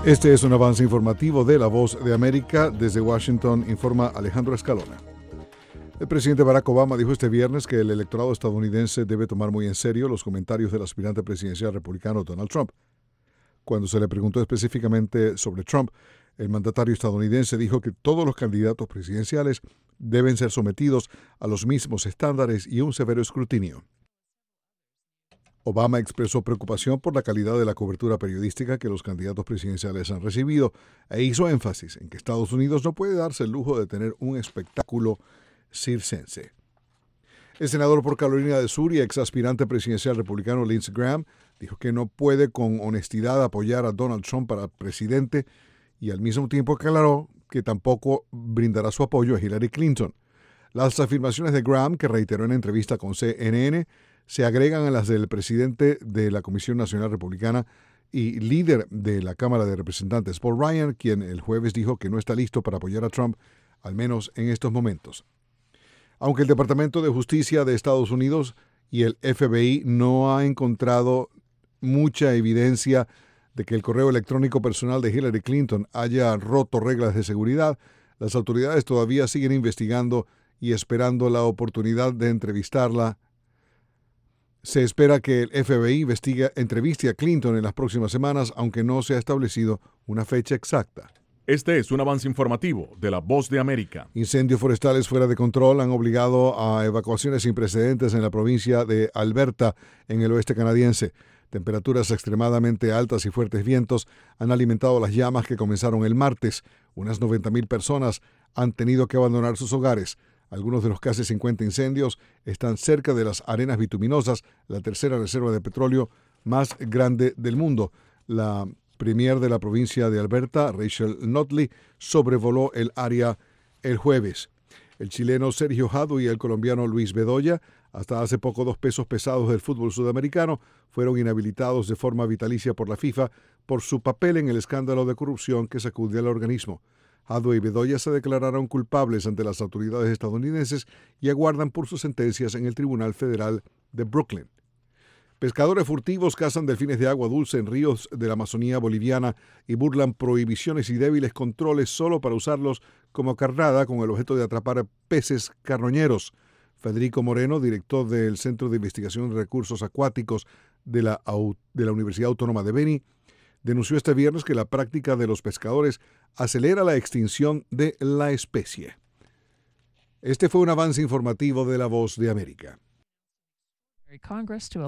Este es un avance informativo de La Voz de América. Desde Washington informa Alejandro Escalona. El presidente Barack Obama dijo este viernes que el electorado estadounidense debe tomar muy en serio los comentarios del aspirante presidencial republicano Donald Trump. Cuando se le preguntó específicamente sobre Trump, el mandatario estadounidense dijo que todos los candidatos presidenciales deben ser sometidos a los mismos estándares y un severo escrutinio. Obama expresó preocupación por la calidad de la cobertura periodística que los candidatos presidenciales han recibido e hizo énfasis en que Estados Unidos no puede darse el lujo de tener un espectáculo circense. El senador por Carolina del Sur y exaspirante presidencial republicano Lindsey Graham dijo que no puede con honestidad apoyar a Donald Trump para presidente y al mismo tiempo aclaró que tampoco brindará su apoyo a Hillary Clinton. Las afirmaciones de Graham, que reiteró en entrevista con CNN, se agregan a las del presidente de la Comisión Nacional Republicana y líder de la Cámara de Representantes, Paul Ryan, quien el jueves dijo que no está listo para apoyar a Trump, al menos en estos momentos. Aunque el Departamento de Justicia de Estados Unidos y el FBI no ha encontrado mucha evidencia de que el correo electrónico personal de Hillary Clinton haya roto reglas de seguridad, las autoridades todavía siguen investigando y esperando la oportunidad de entrevistarla. Se espera que el FBI entreviste a Clinton en las próximas semanas, aunque no se ha establecido una fecha exacta. Este es un avance informativo de La Voz de América. Incendios forestales fuera de control han obligado a evacuaciones sin precedentes en la provincia de Alberta, en el oeste canadiense. Temperaturas extremadamente altas y fuertes vientos han alimentado las llamas que comenzaron el martes. Unas 90,000 personas han tenido que abandonar sus hogares. Algunos de los casi 50 incendios están cerca de las arenas bituminosas, la tercera reserva de petróleo más grande del mundo. La premier de la provincia de Alberta, Rachel Notley, sobrevoló el área el jueves. El chileno Sergio Jadue y el colombiano Luis Bedoya, hasta hace poco 2 pesos pesados del fútbol sudamericano, fueron inhabilitados de forma vitalicia por la FIFA por su papel en el escándalo de corrupción que sacudió al organismo. Jadue y Bedoya se declararon culpables ante las autoridades estadounidenses y aguardan por sus sentencias en el Tribunal Federal de Brooklyn. Pescadores furtivos cazan delfines de agua dulce en ríos de la Amazonía boliviana y burlan prohibiciones y débiles controles solo para usarlos como carnada con el objeto de atrapar peces carroñeros. Federico Moreno, director del Centro de Investigación de Recursos Acuáticos de la Universidad Autónoma de Beni, denunció este viernes que la práctica de los pescadores acelera la extinción de la especie. Este fue un avance informativo de La Voz de América.